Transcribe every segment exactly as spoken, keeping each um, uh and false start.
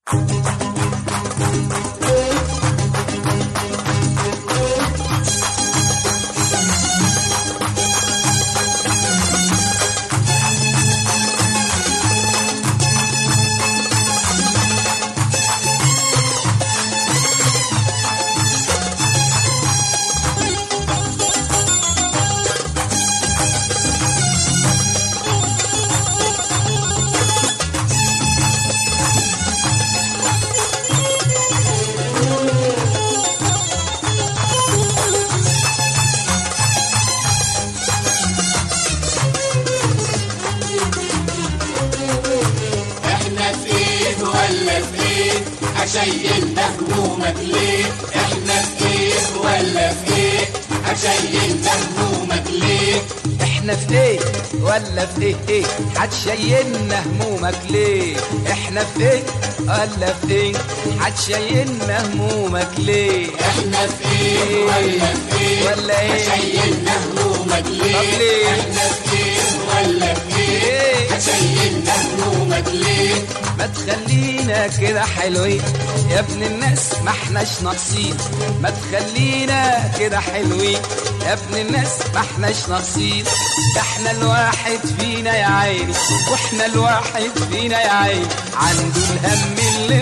شيلنا همومك ليه؟ احنا في ايه ولا في ايه؟ هشيلنا همومك ليه؟ احنا في ايه ولا في ايه ايه؟ هتشيلنا همومك ليه؟ احنا في ايه ولا في ايه؟ هتشيلنا همومك ليه؟ احنا في ايه ولا في ايه؟ ولا ايه؟ هشيلنا همومك ليه؟ طب ليه؟ احنا في ايه ولا في ايه؟ هشيلنا همومك ليه؟ ما تخلينا كده حلوين يا ابن الناس، ما احناش ناقصين. ما تخلينا كده حلوين يا ابن الناس، ما احناش ناقصين. ده احنا الواحد فينا يا عيني، واحنا الواحد فينا يا عيني عنده الهم اللي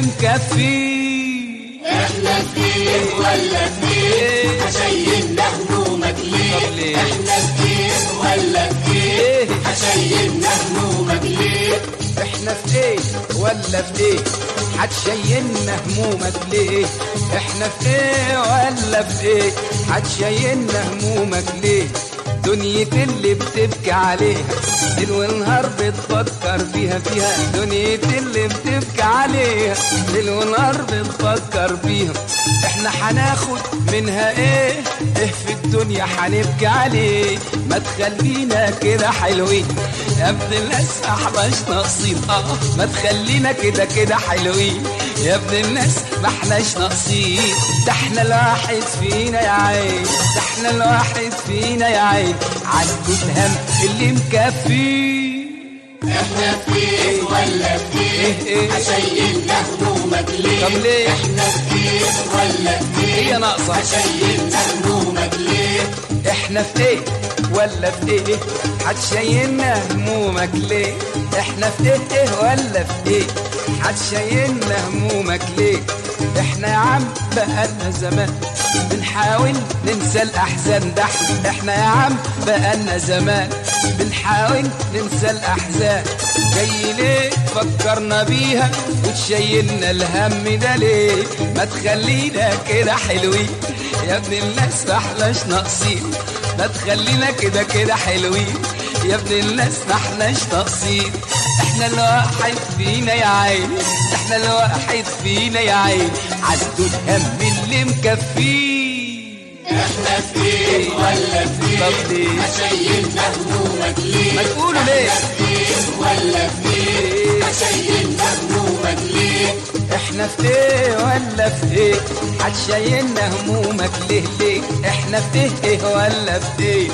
مكفيه. احنا فين ولا فين؟ هشيلنا همومك ليه؟ ليه؟ احنا فين ولا فين؟ هشيلنا همومك ليه؟ احنا في ايه ولا في ايه؟ هتشيلنا همومك ليه؟ احنا في ايه ولا في ايه؟ هتشيلنا همومك ليه؟ دنيتي اللي بتبكي عليها ليل ونهار بتفكر فيها فيها دنيتي اللي بتبكي عليها ليل ونهار بتفكر فيها. احنا هناخد منها ايه؟ ايه في الدنيا هنبكي عليه؟ ما تخلينا كده حلوين يا ابن الناس، احناش ناقصين. اه ما تخلينا كده كده حلوين يا ابن الناس، ما احناش ناقصين. ده احنا الواحد فينا يا عين، ده احنا الواحد فينا يا عين عنده الهم اللي مكفيه. احنا فين ولا فين؟ هشيلنا همومك ليه؟ طب ليه؟ احنا فين ولا فين؟ هي ناقصة. هشيلنا همومك ليه؟ احنا في ايه ولا في ايه؟ هتشيلنا همومك ليه؟ احنا في ايه ولا في ايه؟ هتشيلنا همومك ليه؟ احنا يا عم بقالنا زمان بنحاول ننسى الاحزان. ده احنا يا عم بقالنا زمان بنحاول ننسى الاحزان. جاي ليه فكرنا بيها وتشيلنا الهم ده ليه؟ ما تخلينا كده حلوين يا ابن الناس، ما احناش ناقصين. ما تخلينا كده كده حلوين يا ابن الناس، ما احناش ناقصين. احنا الواحد فينا يا عيني، احنا الواحد فينا يا عيني عنده الهم اللي مكفيه. احنا فين ولا فين؟ طب ليه؟ هشيلنا همومك ليه؟ ما تقولوا ليه؟ احنا فين ولا فين؟ هشيلنا همومك ليه؟ احنا في ايه ولا في ايه؟ هتشيلنا همومك ليه ليه؟ احنا في ايه ولا في ايه؟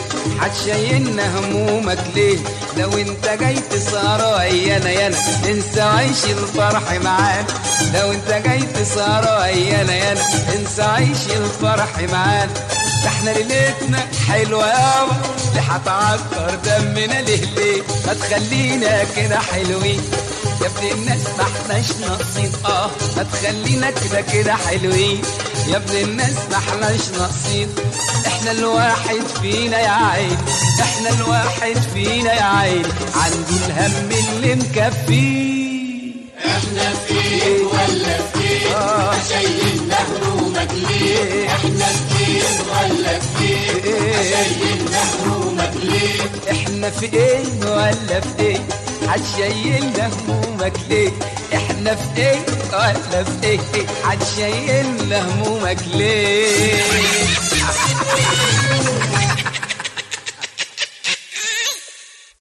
هتشيلنا همومك ليه؟ لو انت جاي تسهر ويانا يانا انسى وعيش الفرح معانا. لو انت جاي تسهر ويانا يانا انسى وعيش الفرح معانا. ده احنا ليلتنا حلوة يابا، ليه هتعكر دمنا ليه ليه؟ ما تخلينا كده حلوين يا ابن الناس، ما احناش ناقصين. اه ما تخلينا كده كده حلوين يا ابن الناس، ما احناش ناقصين. احنا الواحد فينا يا عين، احنا الواحد فينا يا عين عنده الهم اللي مكفيه. احنا فين ولا فين؟ هشيلنا همومك ليه؟ احنا فين ولا فين؟ هشيلنا همومك ليه؟ احنا في ايه ولا في ايه؟ هتشيلنا همومك ليه؟ احنا في ايه ولا في ايه؟ هتشيلنا همومك ليه؟